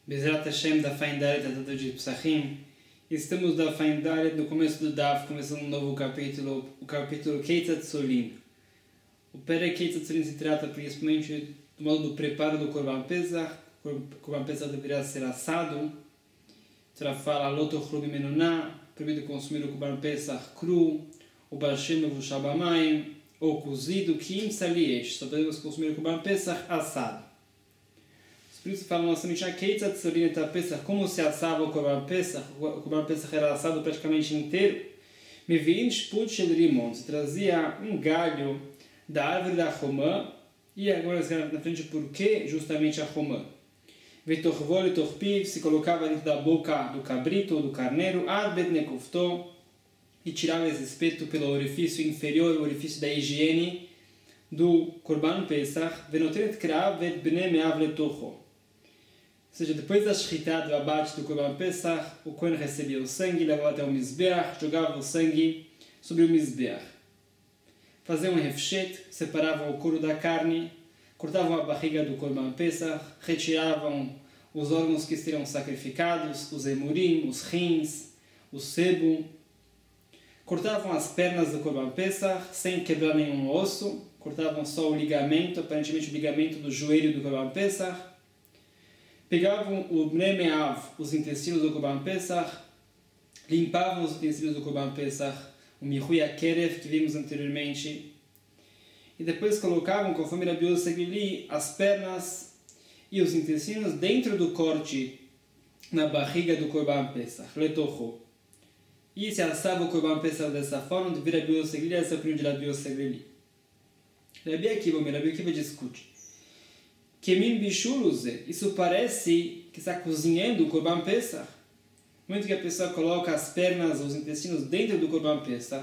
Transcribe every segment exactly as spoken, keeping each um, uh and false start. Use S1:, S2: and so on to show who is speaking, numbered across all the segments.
S1: Bezerra Hashem da Faindaret Tratado de Psachim. Estamos da Faindaret no começo do Daf, começando um novo capítulo, o capítulo Keitzat Solin. O Perek Keitzat Solin se trata principalmente do modo do preparo do Korban Pesach. O Korban Pesach deveria ser assado. Será fala Lotochlu Bimenuná, proibido consumir o Korban Pesach cru, o Balshem Vushabamayim, ou cozido, Kim Saliesh. Só podemos consumir o Korban Pesach assado. Por isso fala nossa Mishnah, Keitzat Solin et Pesach, como se assava o Korban Pesach. O Korban Pesach era assado praticamente inteiro. Mevi'in Shput Shel Rimon, se trazia um galho da árvore da romã, e agora na frente por que justamente a romã? Veitorvol e torpiv, se colocava dentro da boca do cabrito ou do carneiro, Arbet Nekufto, e tirava esse espeto pelo orifício inferior, o orifício da higiene do Korban Pesach, Venotet Krav et Bnei Me'av Letocho. Ou seja, depois da shritá, do abate do Korban Pesach, o Kohen recebia o sangue, levava até o Mizbeach, jogava o sangue sobre o Mizbeach. Fazia um refshet, separavam o couro da carne, cortavam a barriga do Korban Pesach, retiravam os órgãos que seriam sacrificados, os emurim, os rins, o sebo, cortavam as pernas do Korban Pesach, sem quebrar nenhum osso, cortavam só o ligamento, aparentemente o ligamento do joelho do Korban Pesach, pegavam o Bnei Me'av, os intestinos do Korban Pesach, limpavam os utensílios do Korban Pesach, o Mihui Akerev, que vimos anteriormente, e depois colocavam, conforme Rabi Yosef Glili, as pernas e os intestinos dentro do corte na barriga do Korban Pesach, Letocho. E se assava o Korban Pesach dessa forma, devido a Rabi Yosef Glili, essa é a opinião de Rabi Yosef Glili. Rabi Akiva, Rabi Akiva discute. Kemim Bishuluze, isso parece que está cozinhando o Korban Pesach. No momento que a pessoa coloca as pernas, os intestinos dentro do Korban Pesach,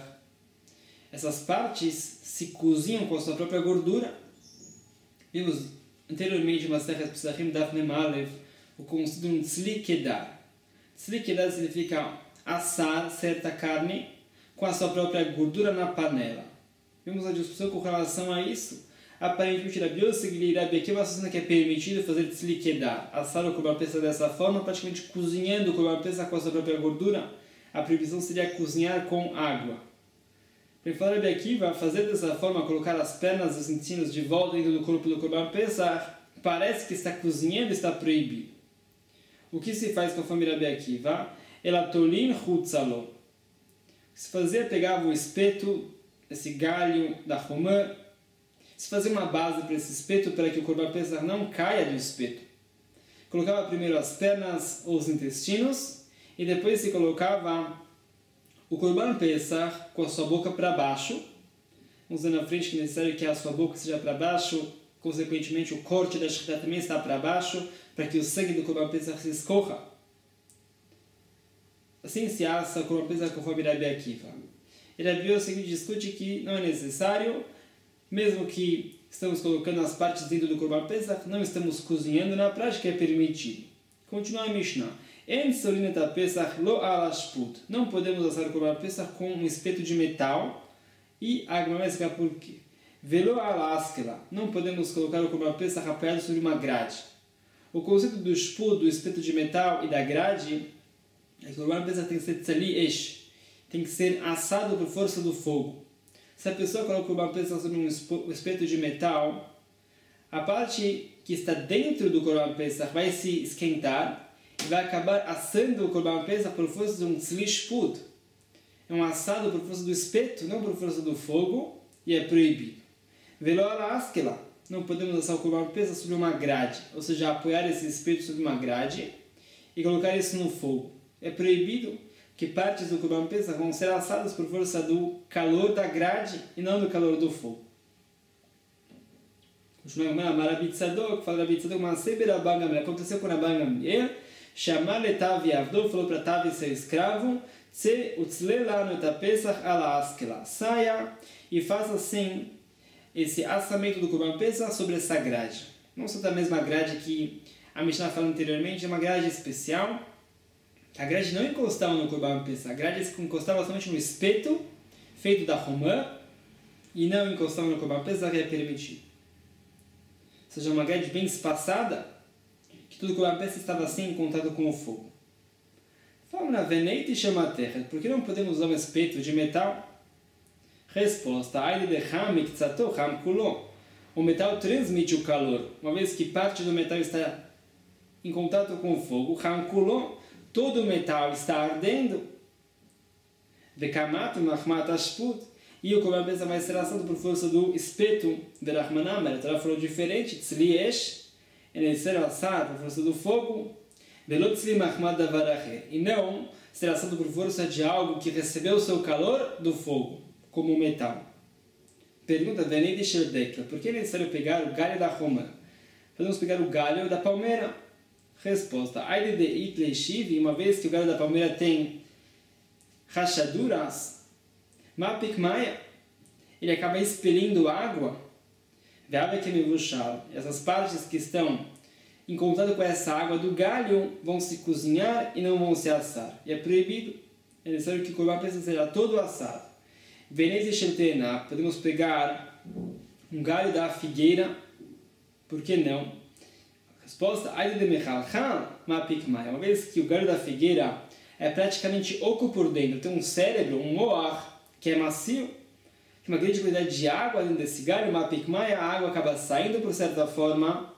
S1: essas partes se cozinham com a sua própria gordura. Vimos anteriormente, mas Masechet Pesachim Daf Mem Alev, o conceito de um tzli kedar. Tzli kedar significa assar certa carne com a sua própria gordura na panela. Vimos a discussão com relação a isso. Aparentemente, Rabi Yosef Glili e Rabi Akiva assinam que é permitido fazer tzli kedar, assar o Korban Pesach dessa forma, praticamente cozinhando o Korban Pesach com a sua própria gordura. A proibição seria cozinhar com água. Para falar Rabi Akiva, fazer dessa forma, colocar as pernas e os intestinos de volta dentro do corpo do Korban Pesach, parece que está cozinhando, está proibido. O que se faz conforme Rabi Akiva? Elatolin chutzalo. O que se fazia, pegava o espeto, esse galho da romã, se fazia uma base para esse espeto, para que o Korban Pesach não caia do espeto. Colocava primeiro as pernas ou os intestinos, e depois se colocava o Korban Pesach com a sua boca para baixo. Vamos dizer na frente que é necessário que a sua boca seja para baixo, consequentemente o corte da shritá também está para baixo, para que o sangue do Korban Pesach se escorra. Assim se assa o Korban Pesach conforme Rabi Akiva. E Rabi Yosef discute que não é necessário, mesmo que estamos colocando as partes dentro do Korban Pesach, não estamos cozinhando, na prática é permitido. Continua a Mishnah. En solin et Pesach lo ala shput. Não podemos assar o Korban Pesach com um espeto de metal, e a Gemara vai explicar por quê. Velo ala askela. Não podemos colocar o Korban Pesach apoiado sobre uma grade. O conceito do shput, do espeto de metal e da grade, é que o Korban Pesach tem que ser tzali esh, tem que ser assado por força do fogo. Se a pessoa coloca o Korban Pesach sobre um espeto de metal, a parte que está dentro do Korban Pesach vai se esquentar e vai acabar assando o Korban Pesach por força de um tzli shput. É um assado por força do espeto, não por força do fogo, e é proibido. Velo ala askela. Não podemos assar o Korban Pesach sobre uma grade, ou seja, apoiar esse espeto sobre uma grade e colocar isso no fogo. É proibido que partes do Korban Pesach vão ser assadas por força do calor da grade e não do calor do fogo. Continuamos a Rabi Tzadok, fala Rabi Tzadok, aconteceu com Rabban Gamliel, chamar Letav Yavdo, falou para Tav seu escravo, Tze utzle lanu et Pesach ala askela, saia e faça assim esse assamento do Korban Pesach sobre essa grade. Não só da mesma grade que a Mishnah falou anteriormente, é uma grade especial. A grade não encostava no Korban Pesach, a grade encostava somente no espeto feito da romã e não encostava no Korban Pesach, que é permitido. Ou seja, uma grade bem espaçada, que que todo Corban Pesach estava assim em contato com o fogo. Fala, Veneite chama a terra, por que não podemos usar um espeto de metal? Resposta, o metal transmite o calor, uma vez que parte do metal está em contato com o fogo, todo o metal está ardendo, e o Corban Pesach vai ser assado por força do espeto de Rahmanam. Ela falou diferente, tzliesh, é necessário assar por força do fogo, e não ser assado por força de algo que recebeu o seu calor do fogo, como o metal. Pergunta, por que é necessário pegar o galho da romã? Podemos pegar o galho da palmeira. Resposta, uma vez que o galho da palmeira tem rachaduras, ele acaba expelindo água, essas partes que estão em contato com essa água do galho vão se cozinhar e não vão se assar. E é proibido, é necessário que o Corban Pesach seja todo assado. Podemos pegar um galho da figueira, por que não? Resposta, uma vez que o galho da figueira é praticamente oco por dentro, tem um cérebro, um moar, que é macio, tem uma grande quantidade de água dentro desse galho, a água acaba saindo por certa forma,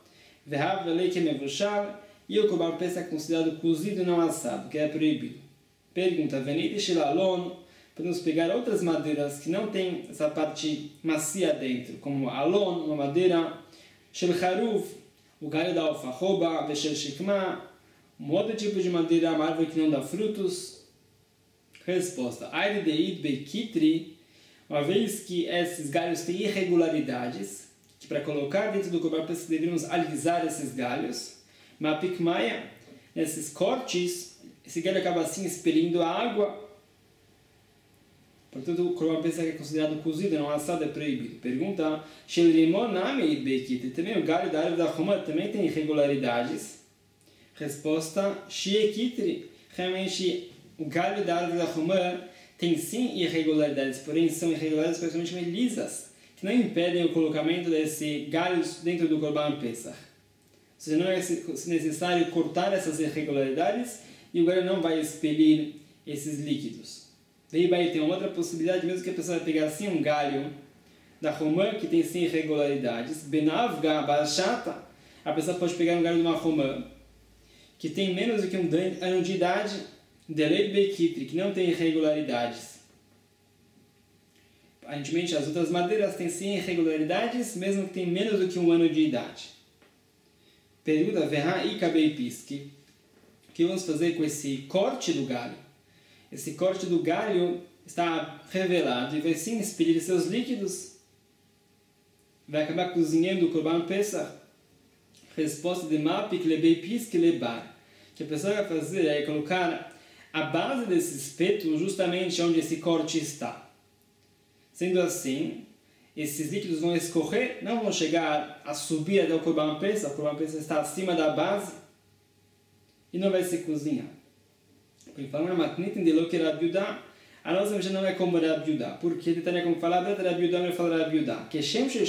S1: e o Corban Pesach é considerado cozido e não assado, que é proibido. Pergunta, podemos pegar outras madeiras que não tem essa parte macia dentro, como alon, uma madeira, shel haruf, o galho da alfarroba, veshel shikma, um outro tipo de madeira, uma árvore que não dá frutos. Resposta, uma vez que esses galhos têm irregularidades, que para colocar dentro do Corban Pesach deveríamos alisar esses galhos, mapikmaya, nesses cortes, esse galho acaba assim expelindo a água. Portanto, o Corban Pesach é considerado cozido, não assado, é proibido. Pergunta, também o galho da árvore da romã também tem irregularidades? Resposta, realmente o galho da árvore da romã tem sim irregularidades, porém são irregularidades praticamente lisas, que não impedem o colocamento desse galho dentro do Corban Pesach. Ou seja, não é necessário cortar essas irregularidades e o galho não vai expelir esses líquidos. Daí tem uma outra possibilidade, mesmo que a pessoa vai pegar assim um galho da romã que tem sim irregularidades, benavga bachata, a pessoa pode pegar um galho de uma romã que tem menos do que um ano de idade, delei bekitri, que não tem irregularidades. Aparentemente, as outras madeiras têm sim irregularidades, mesmo que tem menos do que um ano de idade. Pergunta, verá e cabei pisque. O que vamos fazer com esse corte do galho? Esse corte do galho está revelado e vai sim expelir seus líquidos. Vai acabar cozinhando o Corban Pesach. Resposta de mapik lebei pisque lebar. O que a pessoa vai fazer é colocar a base desse espeto justamente onde esse corte está. Sendo assim, esses líquidos vão escorrer, não vão chegar a subir até o Corban Pesach. O Corban Pesach está acima da base e não vai se cozinhar. Ele fala, a nossa já não é como Rabi Yudá. Porque ele tem como falar, Rabi Yudá, ele fala Rabi Yudá. Que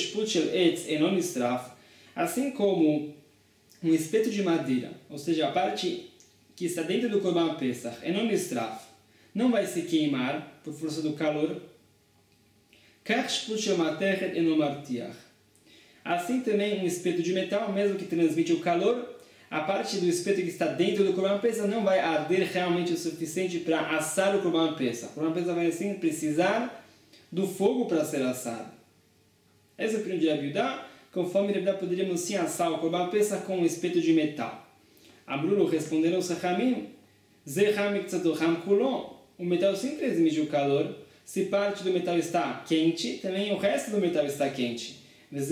S1: assim como um espeto de madeira, ou seja, a parte que está dentro do Corban Pesach, não vai se queimar por força do calor. Assim também um espeto de metal, mesmo que transmite o calor, a parte do espeto que está dentro do Corban Pesach não vai arder realmente o suficiente para assar o Corban Pesach. O Corban Pesach vai assim precisar do fogo para ser assado. Essa é a opinião de Rabi Yudá. Conforme Rabi Yudá, poderíamos sim assar o Corban Pesach com um espeto de metal. Abrulo responderam os Hachamim, o metal sim transmite o calor. Se parte do metal está quente, também o resto do metal está quente.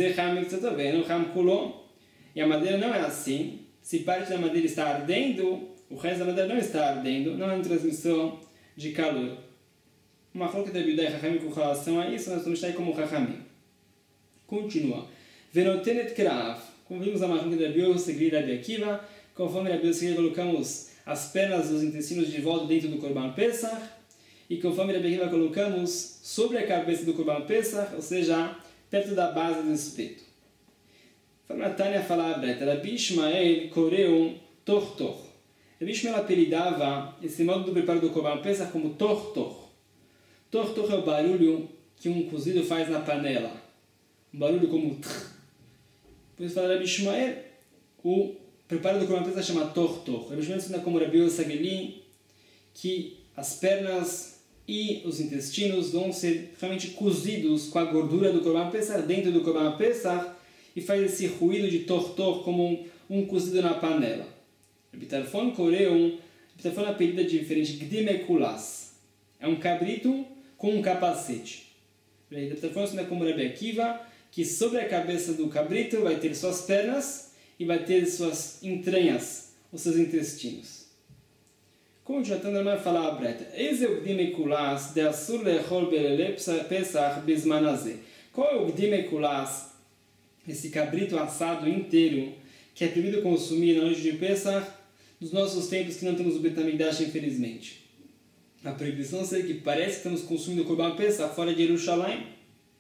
S1: E a madeira não é assim. Se parte da madeira está ardendo, o resto da madeira não está ardendo, não é uma transmissão de calor. Uma foca da Rabi Yudá e Hachamim com relação a isso, nós vamos estar como Hachamim. Continua. Venotenet krav. Como vimos a marca da Rabi Yudá, seguir Rabi Akiva. Conforme Rabi Yudá, colocamos as pernas dos intestinos de volta dentro do Corban Pesach. E conforme Rabi Akiva, colocamos sobre a cabeça do Corban Pesach, ou seja, perto da base do espeto. Fala Tânia, fala a Breta, Rabi Ishmael coreu tor tor. Rabi Ishmael apelidava esse modo do preparo do Korban Pesach como tor tor. Tor tor é o barulho que um cozido faz na panela. Um barulho como tr. Por isso fala Rabi Ishmael, o preparo do Korban Pesach chama tor tor. Rabi Ishmael ensina como Rabi Yosageli que as pernas e os intestinos vão ser realmente cozidos com a gordura do Korban Pesach dentro do Korban Pesach e faz esse ruído de tor tor como um, um cozido na panela. Rabi Tarfon coreu, Rabi Tarfon é apelida diferente, Gdimekulas. É um cabrito com um capacete. Rabi Tarfon ensina como Rabi Akiva que sobre a cabeça do cabrito vai ter suas pernas e vai ter suas entranhas, os seus intestinos. Como o Jonathan vai falar a Breta, esse é o Gdimekulas de Asur Lechol Belele Pesach Bismanazé. Qual é o Gdimekulas, esse cabrito assado inteiro, que é proibido consumir na noite de Pesach, nos nossos tempos que não temos o Bet HaMikdash, infelizmente? A proibição seria que parece que estamos consumindo o Korban Pesach fora de Jerusalém.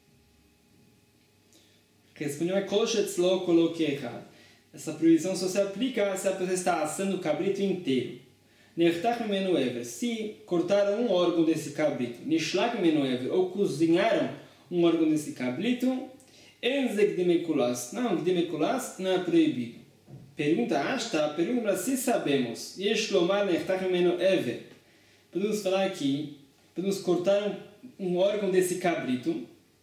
S1: Respondeu é Kol Shetzlo Kolo Kechad. Essa proibição só se aplica se a pessoa está assando o cabrito inteiro. Nechtach Mimenu Ever. Se cortaram um órgão desse cabrito, Nishlak Mimenu Ever, ou cozinharam um órgão desse cabrito, Enze Gdimekulas. Não, Gdimekulas não é proibido. Pergunta Ashta, pergunta se sabemos. Yesh Lomar Nechtach Mimenu Ever. Podemos falar aqui, podemos cortar um, um órgão desse cabrito,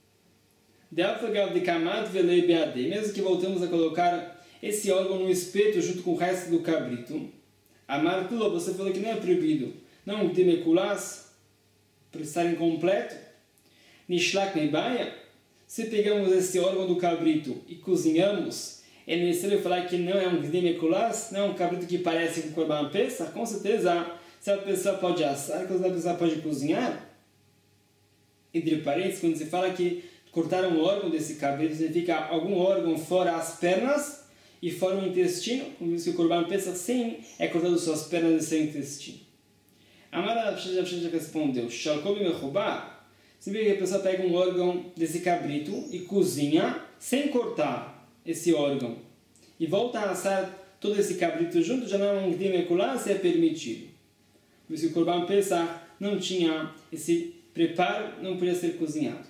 S1: mesmo que voltamos a colocar esse órgão no espeto junto com o resto do cabrito. Amar Tula, você falou que não é proibido. Não, Gdimekulas, por estar incompleto. Nishlak Mebaia, se pegamos esse órgão do cabrito e cozinhamos, é necessário falar que não é um Gdimekulas, não é um cabrito que parece com Korban Pesach? Com certeza, se a pessoa pode assar, se a pessoa pode cozinhar. Entre parênteses, quando se fala que cortar um órgão desse cabrito, significa algum órgão fora as pernas e fora o intestino, como diz que o Korban Pesach sim é cortado suas pernas e seu intestino. Amara Rav Shesha respondeu, Shalkobi Mechubar, significa que a pessoa pega um órgão desse cabrito e cozinha sem cortar esse órgão e volta a assar todo esse cabrito junto, já não é um Gdimekulas, se é permitido. Por isso que o Korban Pesach não tinha esse preparo, não podia ser cozinhado.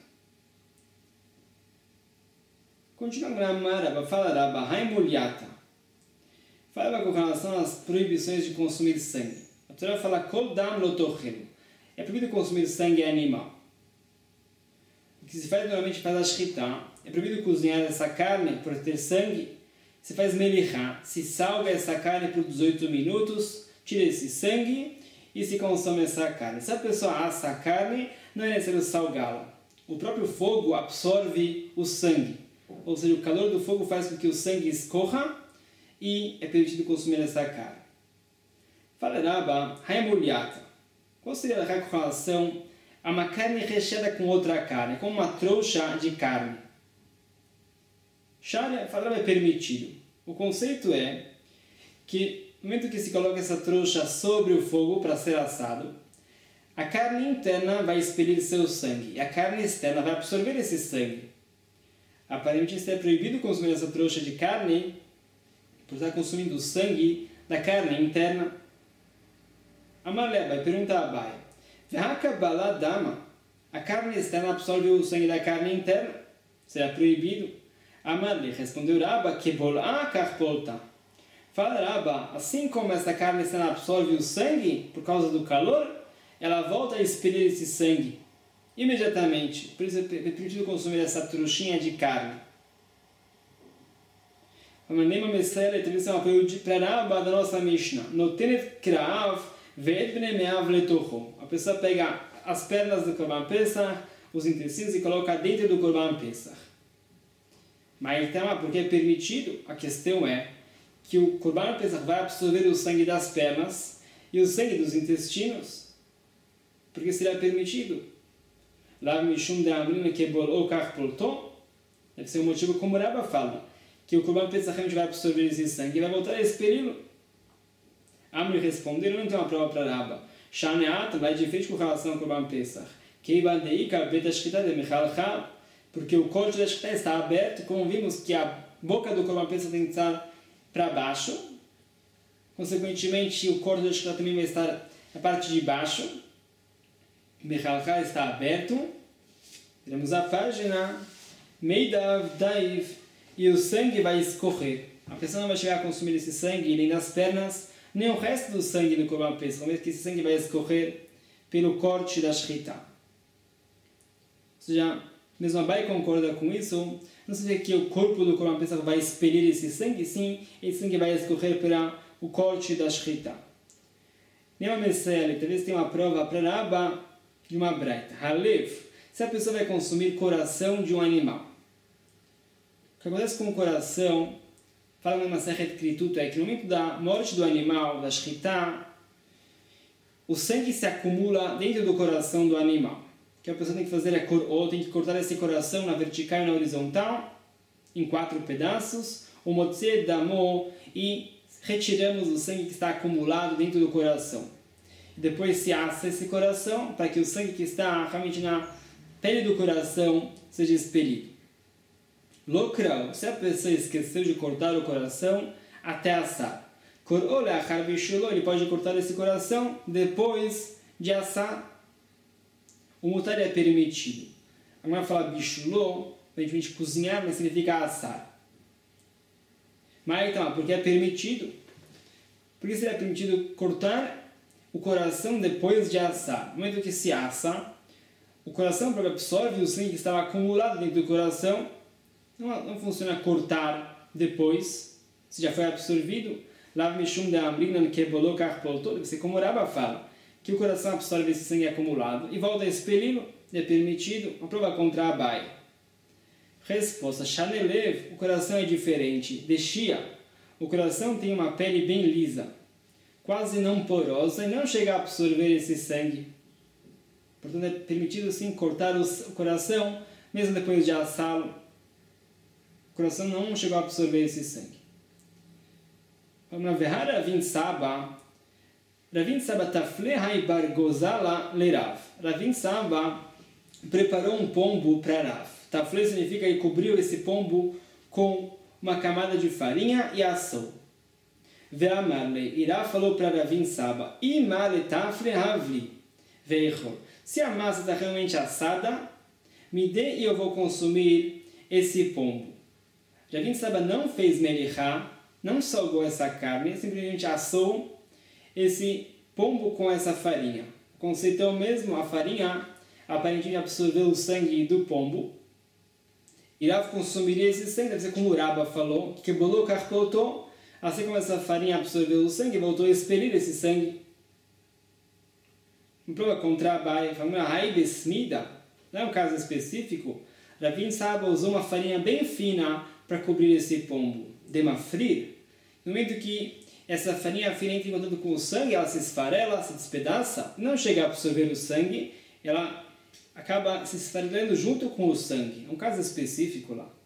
S1: Continuando na Maraba, fala Rabba, Haimuliata. Fala com relação às proibições de consumir sangue. A Torá fala, Kol dam lotochelu. É proibido consumir sangue animal. O que se faz normalmente faz a shchita. É proibido cozinhar essa carne por ter sangue. Se faz melichá. Se salga essa carne por dezoito minutos, tira esse sangue e se consome essa carne. Se a pessoa assa a carne, não é necessário salgá-la. O próprio fogo absorve o sangue. Ou seja, o calor do fogo faz com que o sangue escorra e é permitido consumir essa carne. Fala Rabba, Haimuliata. Qual seria a com relação a uma carne recheada com outra carne, como uma trouxa de carne? Sharia, fala Rabba, é permitido. O conceito é que no momento que se coloca essa trouxa sobre o fogo para ser assado, a carne interna vai expelir seu sangue e a carne externa vai absorver esse sangue. Aparentemente está proibido consumir essa trouxa de carne por estar consumindo o sangue da carne interna. Amalé vai perguntar a Abai, V'hakabaladama, a carne externa absorve o sangue da carne interna? Será proibido? Amalé respondeu Rabba, Kebol'a karpolta. Fala Rabba, assim como essa carne externa absorve o sangue por causa do calor, ela volta a expelir esse sangue imediatamente. Por isso é permitido consumir essa trouxinha de carne. A maneira Messera é um apoio para Rabba da nossa Mishnah. Notenet kraav ve'et bnei me'av letocho. A pessoa pega as pernas do Korban Pesach, os intestinos e coloca dentro do Korban Pesach. Mas então, porque é permitido, a questão é que o Korban Pesach vai absorver o sangue das pernas e o sangue dos intestinos, porque será permitido. Lav mishum de amrina kebol ou karpolto, deve ser um motivo como o Rabba fala, que o Korban Pesach vai absorver esse sangue e vai voltar a expeli-lo. Amri respondeu, não tem uma prova para Rabba. Shaneat vai diferente com relação ao Korban Pesach. Keiban deika bet ashkita de mechalchal, porque o corte da shkita está aberto, como vimos que a boca do Korban Pesach tem que estar para baixo. Consequentemente, o corte da shechita também vai estar na parte de baixo. Mechalchal está aberto. Temos a página. Meidav, Daiv. E o sangue vai escorrer. A pessoa não vai chegar a consumir esse sangue nem nas pernas, nem o resto do sangue do Korban Pesach. Vamos ver que esse sangue vai escorrer pelo corte da shechita. Ou seja, mesmo Abai concorda com isso. Não significa que o corpo do Korban Pesach vai expelir esse sangue, sim, esse sangue vai escorrer para o corte da shechita. Nema Mesele, talvez tenha uma prova para Rabba de uma braita. Halev, se a pessoa vai consumir coração de um animal. O que acontece com o coração, fala na Masechet Krituta, é que no momento da morte do animal, da shechita, o sangue se acumula dentro do coração do animal. O que a pessoa tem que fazer é cor, tem que cortar esse coração na vertical e na horizontal, em quatro pedaços, o motze damo, e retiramos o sangue que está acumulado dentro do coração. Depois se assa esse coração para que o sangue que está realmente na pele do coração seja expelido. Locrau, se a pessoa esqueceu de cortar o coração até assar. Ele pode cortar esse coração depois de assar. O mutar é permitido. Agora fala bishulô, aparentemente cozinhar, mas significa assar. Mas então, porque é permitido? Porque seria permitido cortar o coração depois de assar. No momento que se assa, o coração absorve o sangue que estava acumulado dentro do coração. Não, não funciona cortar depois, se já foi absorvido. Lav mishum de amrinan kebolô karpoltô, você como o Rabba fala, que o coração absorve esse sangue acumulado e volta a expeli-lo, é permitido. Uma prova contra Abai. Resposta: Shanelev, o coração é diferente. Deixia, o coração tem uma pele bem lisa, quase não porosa, e não chega a absorver esse sangue. Portanto, é permitido sim cortar o coração, mesmo depois de assá-lo. O coração não chegou a absorver esse sangue. Vamos lá, Vehar Ravin Saba. Ravin Saba tafle haibar gozala lerav. Ravin Saba preparou um pombo para Rav. Tafle significa que cobriu esse pombo com uma camada de farinha e assou. Ve'amarle, Irá falou para Ravin Saba, Imale tafle havli veichor. Se a massa está realmente assada, me dê e eu vou consumir esse pombo. Ravin Saba não fez melichá, não salgou essa carne, simplesmente assou esse pombo com essa farinha. O conceito é o mesmo, a farinha aparentemente absorveu o sangue do pombo. Irá consumiria esse sangue, deve ser como o Rabba falou, que bolou karpotô, assim como essa farinha absorveu o sangue, voltou a expelir esse sangue. Uma prova contra Abai, falando a Haibesmida, não é um caso específico, Ravin Saba usou uma farinha bem fina para cobrir esse pombo. Demafrir, no momento que essa farinha fina entra em contato com o sangue, ela se esfarela, se despedaça, não chega a absorver o sangue, ela acaba se esfarelando junto com o sangue. É um caso específico lá.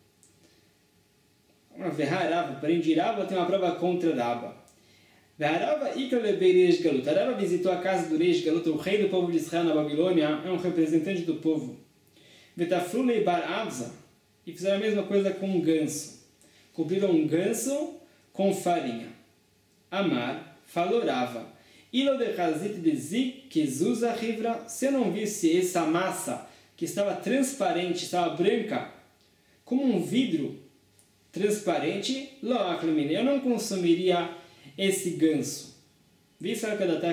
S1: Veharava, porém de Rava tem uma prova contra Rava. Veharava ikalebei Reish Galut. Rava visitou a casa do Reish Galut, o rei do povo de Israel na Babilônia, é um representante do povo. Vetafrulei bar Avza, e fizeram a mesma coisa com um ganso. Cobriram um ganso com farinha. Amar, falou Rava. Ilo de Hazit de Zik, que Zuza Rivra, se eu não visse essa massa que estava transparente, estava branca, como um vidro transparente, eu não consumiria esse ganso. E se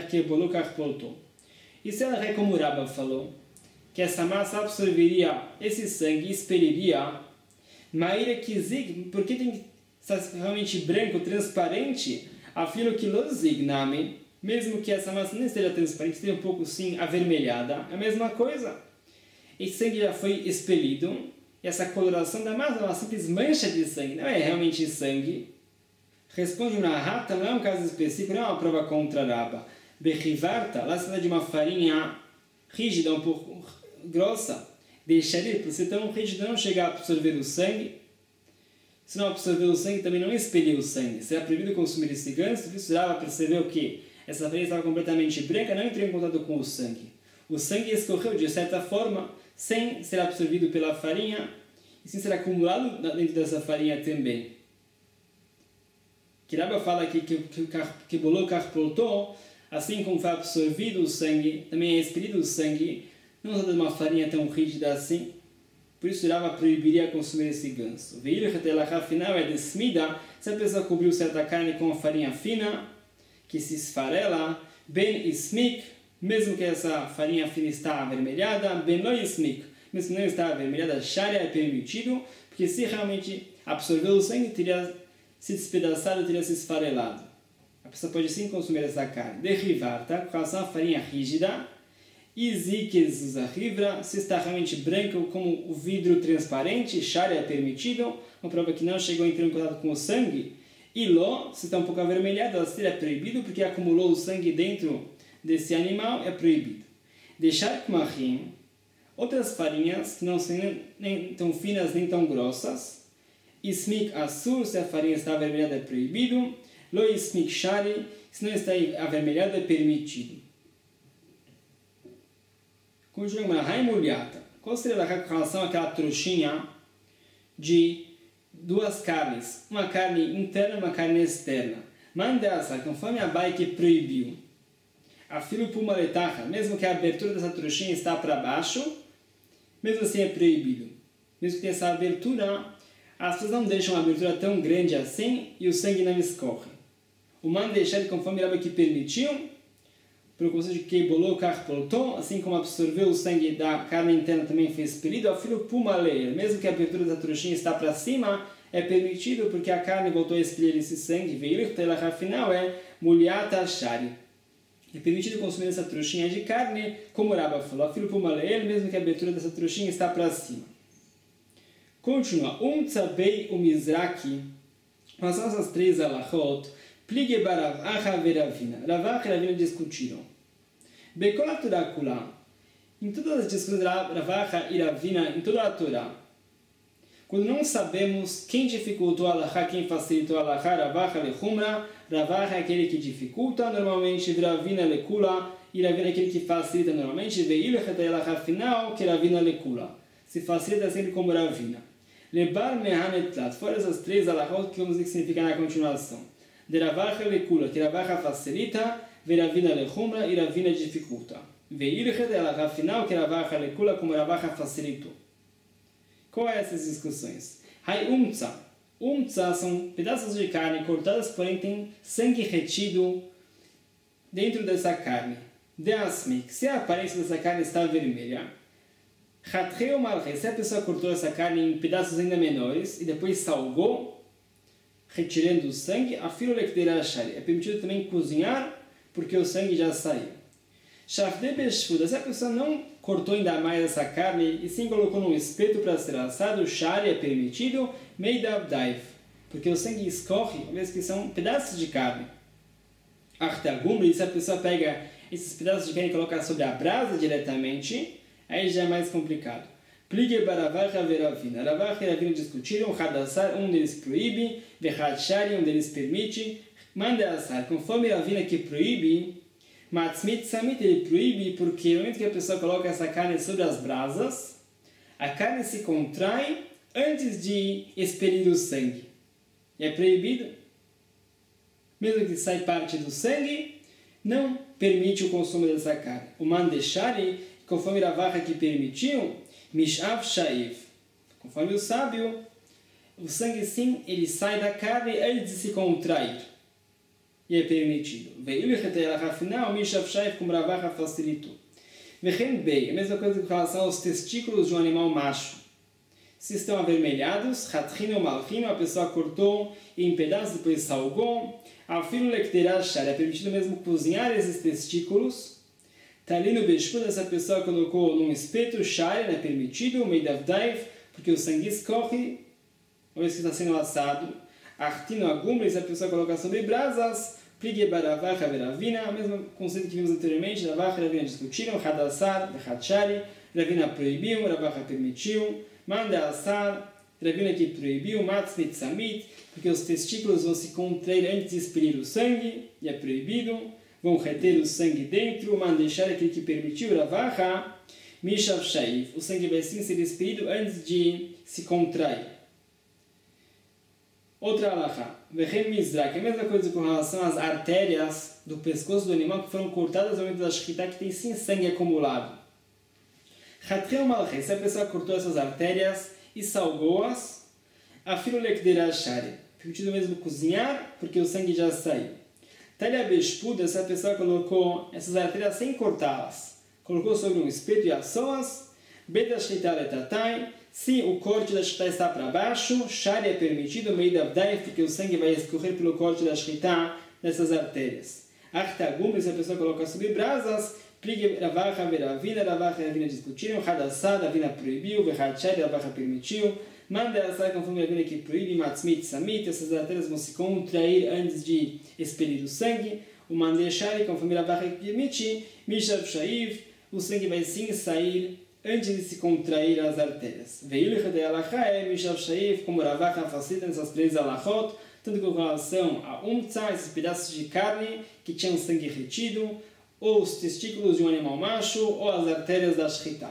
S1: ela, como o Rabba falou, que essa massa absorveria esse sangue e expeliria, Maíra Kizik, porque tem que estar realmente branco, transparente, afilo que lozigname, mesmo que essa massa não esteja transparente, esteja um pouco sim avermelhada, é a mesma coisa. Esse sangue já foi expelido, e essa coloração da massa é uma simples mancha de sangue, não é realmente sangue. Responde uma rata, não é um caso específico, não é uma prova contra Rabba. Bechivarta, lá se trata de uma farinha rígida, um pouco grossa, deixaria, por ser tão rígida, não chegar a absorver o sangue. Se não absorver o sangue, também não expelir o sangue. Será proibido consumir esse ganso, por isso Rabba percebeu que essa farinha estava completamente branca, não entrou em contato com o sangue. O sangue escorreu de certa forma, sem ser absorvido pela farinha, e sim ser acumulado dentro dessa farinha também. Que Rabba fala aqui que que bolou carpoltou, assim como foi absorvido o sangue, também é expelido o sangue, não usa uma farinha tão rígida assim. Por isso Rabba proibiria consumir esse ganso. Veio que a final é desmida, se a pessoa cobriu certa carne com a farinha fina, que se esfarela, ben ismik, mesmo que essa farinha fina está avermelhada, ben lo ismik, mesmo que não está avermelhada, sharia é permitido, porque se realmente absorveu o sangue, teria se despedaçado, teria se esfarelado. A pessoa pode sim consumir essa carne. Derrivar, tá? Com relação à farinha rígida, Izikes usa rivra, se está realmente branco como o vidro transparente, sharia é permitido, uma prova que não chegou a entrar em contato com o sangue. E lo, se está um pouco avermelhado, ela seria proibido, porque acumulou o sangue dentro desse animal, é proibido. Deixar kmachim, outras farinhas que não são nem tão finas nem tão grossas. Ismik assur, se a farinha está avermelhada, é proibido. Lo ismik shari, se não está avermelhada, é permitido. Continuamos na Raimuliata. Qual seria a relação àquela trouxinha de duas carnes? Uma carne interna e uma carne externa. Mandasa, conforme a Baike proibiu. A filo pumaletacha, mesmo que a abertura dessa trouxinha está para baixo, mesmo assim é proibido. Mesmo que tenha essa abertura, as pessoas não deixam uma abertura tão grande assim e o sangue não escorre. O man deixar conforme a Baike permitiu, pelo conceito de que bolou carpoltou, assim como absorveu o sangue da carne interna também foi expelido, a filo pumaleia, mesmo que a abertura da trouxinha está para cima, é permitido porque a carne voltou a expelir esse sangue, veio a final é muliata shari. É permitido consumir essa trouxinha de carne, como o Rabba falou, a filo pumaleia, mesmo que a abertura dessa trouxinha está para cima. Continua, um tzabei o mizraki, mas essas três alachot, Plige baravacha veravina. Ravacha e Ravina discutiram. Bekola Torah, em todas as discussões de Ravacha e Ravina, em toda a Torá, quando não sabemos quem dificultou a Alachá, quem facilitou a Alachá, Ravacha lechumra, Ravacha é aquele que dificulta normalmente, Ravina lekula, e Ravina é aquele que facilita normalmente, Veilchet a Alachá final, que Ravina lekula. Se facilita sempre como Ravina. Lebar mehanetlat. Fora essas três alachot, que vamos ver que significa na continuação. De Ravacha lekula, que Ravacha facilita, Veravina lechumra, e Ravina dificulta. Veilchet a Alachá final, que Ravacha lekula, como Ravacha facilitou. Qual é essas discussões? Hai umtza. Umtza são pedaços de carne cortadas, porém tem sangue retido dentro dessa carne. Deasmik. Se a aparência dessa carne está vermelha, Chatreu malche. Se a pessoa cortou essa carne em pedaços ainda menores e depois salgou, retirando o sangue, a filo lekdeira shari. É permitido também cozinhar, porque o sangue já saiu. Shafde beshfuda. Se a pessoa não cortou ainda mais essa carne e sim colocou num espeto para ser assado, shari é permitido, meidav daif, porque o sangue escorre, uma vez que são pedaços de carne. Artagumri, se a pessoa pega esses pedaços de carne e coloca sobre a brasa diretamente, aí já é mais complicado. Plige baravacha veravina. Ravacha e Ravina discutiram, Hadassar, um deles proíbe, Vechad shari, um deles permite, manda assar, conforme Ravina que proíbe, Matzmit Samit, ele proíbe porque no momento que a pessoa coloca essa carne sobre as brasas, a carne se contrai antes de expelir o sangue. E é proibido. Mesmo que sai parte do sangue, não permite o consumo dessa carne. O Mandeshari, conforme Ravacha que permitiu, Mishav Shaif. Conforme o sábio, o sangue sim, ele sai da carne antes de se contrair. E é permitido. Veilchet a final, Mishav Shaif, como Ravacha facilitou. Vechem Bei, a mesma coisa com relação aos testículos de um animal macho. Se estão avermelhados, Hatrino Malchino, a pessoa cortou em pedaços, depois salgou. Afilo Lekterah Shari, é permitido mesmo cozinhar esses testículos. Talino Beshkud, essa pessoa colocou num espeto, Shari, é permitido. Meidav Daif, porque o sangue escorre, uma vez que está sendo assado. Artino Agumri, essa pessoa coloca sobre brasas. Plige Baravacha Veravina, o mesmo conceito que vimos anteriormente. Ravacha e Ravina discutiram. Hadassar, Vechad Ravina proibiu, Ravacha permitiu. Manda assar, Ravina que proibiu. Matzmit Samit, porque os testículos vão se contrair antes de expelir o sangue, e é proibido. Vão reter o sangue dentro. Mandeshar, aquele que permitiu, Ravacha. Mishav Shaif, o sangue vai sim ser expelido antes de se contrair. Outra alahá, vechem mizra, que é a mesma coisa com relação às artérias do pescoço do animal que foram cortadas no momento da shechita, que tem sim sangue acumulado. Chatreu malchei, se a pessoa cortou essas artérias e salgou-as, afilo lekderashari, permitido mesmo cozinhar, porque o sangue já saiu. Talha beshpuda, se a pessoa colocou essas artérias sem cortá-las, colocou sobre um espeto e assou-as, beta shechita letatai, se o corte da shechita está para baixo, shari é permitido, meio da vdaif, porque o sangue vai escorrer pelo corte da shechita dessas artérias. Achtagum, se a pessoa coloca sobre brasas, pligue Ravacha e Ravina, Ravacha e Ravina discutiram, Hadassad, Ravina proibiu, Vechadshari, Ravacha permitiu, Manda Assad, conforme Ravina que proíbe, Matzmit, Samit, essas artérias vão se contrair antes de expelir o sangue, o Mandeshari, conforme Ravacha permite, Mishav Shaiv, o sangue vai sim sair antes de se contrair as artérias. Veilcha de Alachae, Mishav Shaiv, como Ravacha facilita nessas três alachot, tanto com relação a umtza, esses pedaços de carne que tinham sangue retido, ou os testículos de um animal macho, ou as artérias da shechita.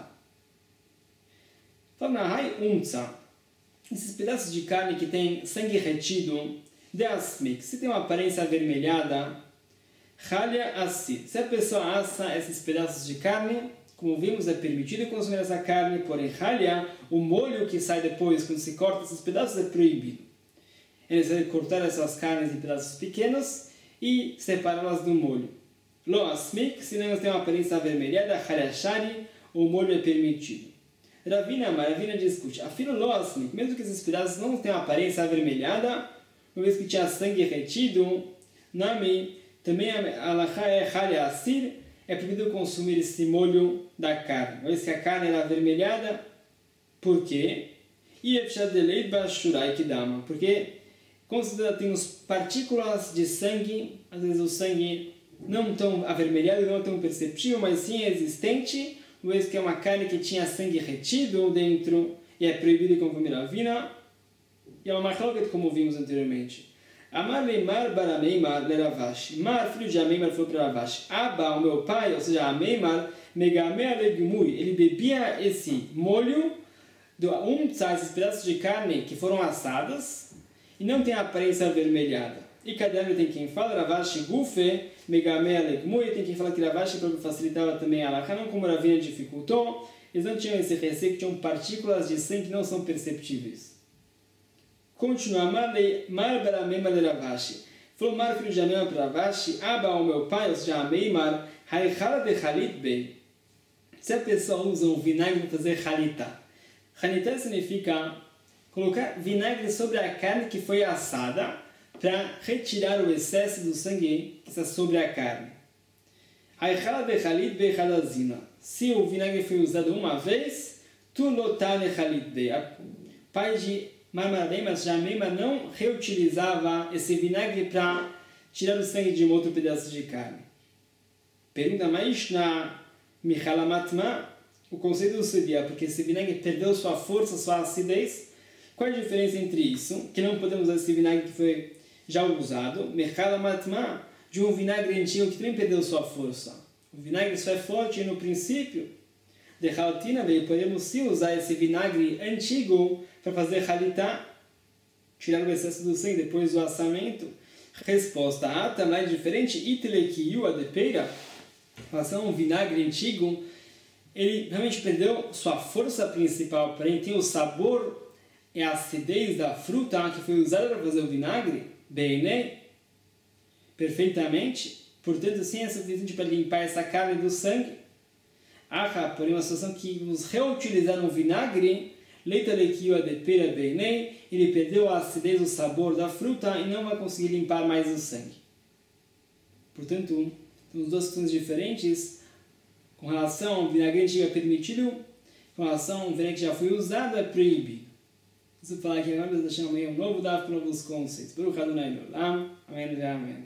S1: Famnahai umtza, esses pedaços de carne que têm sangue retido, de asmik, se tem uma aparência avermelhada, chalya assir, se a pessoa assa esses pedaços de carne, como vimos, é permitido consumir essa carne, porém chalya, o molho que sai depois, quando se corta esses pedaços, é proibido. É necessário cortar essas carnes em pedaços pequenos e separá-las do molho. Lo asmik, se não tem uma aparência avermelhada, harashari, o molho é permitido. Ravina, Ravina discute, afilo lo asmik, mesmo que esses pedaços não tenham aparência avermelhada, uma vez que tinha sangue retido, nami, também a alahá é halya assir, é proibido consumir esse molho da carne. Uma vez que a carne era avermelhada, por quê? E efshadeleit bashurai kidama, porque quando você tem as partículas de sangue, às vezes o sangue não tão avermelhado, não tão perceptível, mas sim existente, uma vez que é uma carne que tinha sangue retido dentro e é proibido conforme Ravina, e é uma machloket como vimos anteriormente. Amar Meimar bara Meimar le Ravashi. Mar, filho de Ameimar, foi para Ravashi. Abba, o meu pai, ou seja, Ameimar, megamea legumui, ele bebia esse molho do umtza, esses pedaços de carne que foram assados e não tem a aparência avermelhada. E caderno tem quem fala, Ravashi gufe, megamea legumui, tem quem fala que Ravashi facilitava também a alahá, não como Ravina dificultou, eles não tinham esse receio que tinham partículas de sangue que não são perceptíveis. Continua, Mar bara Meimar le Ravashi. Falou Mar, filho de Ameimar para Ravashi, Abba, o meu pai, ou seja, Ameimar, haichala de chalit bem. Se a pessoa usa um vinagre para fazer chalitá. Chalitá significa colocar vinagre sobre a carne que foi assada para retirar o excesso do sangue que está sobre a carne. Haichala de chalit bem hadazina. Se o vinagre foi usado uma vez, tu lotane chalit bem. Pai de mas já Meimar não reutilizava esse vinagre para tirar o sangue de um outro pedaço de carne. Pergunta mais na Michalamatma, o conceito seria, porque esse vinagre perdeu sua força, sua acidez. Qual é a diferença entre isso? Que não podemos usar esse vinagre que foi já usado, Michalamatma, de um vinagre antigo que também perdeu sua força. O vinagre só é forte no princípio. De Halatina, podemos sim usar esse vinagre antigo para fazer Halitá, tirar o excesso do sangue depois do assamento. Resposta A, também é diferente. Itelekiyu adepeira, em relação ao vinagre antigo, ele realmente perdeu sua força principal, porém tem o sabor e a acidez da fruta que foi usada para fazer o vinagre, bem, né? Perfeitamente. Portanto, sim, é suficiente para limpar essa carne do sangue. Ah, porém, uma situação que nos reutilizaram o vinagre, leita lequio adepera beinei, ele perdeu a acidez, o sabor da fruta e não vai conseguir limpar mais o sangue. Portanto, temos duas questões diferentes. Com relação ao vinagre antigo é permitido, com relação ao vinagre que já foi usado é proibido. Isso falar aqui agora, nós deixamos um novo daf com novos conceitos. Baruch Adonai Olam. Amém e amém.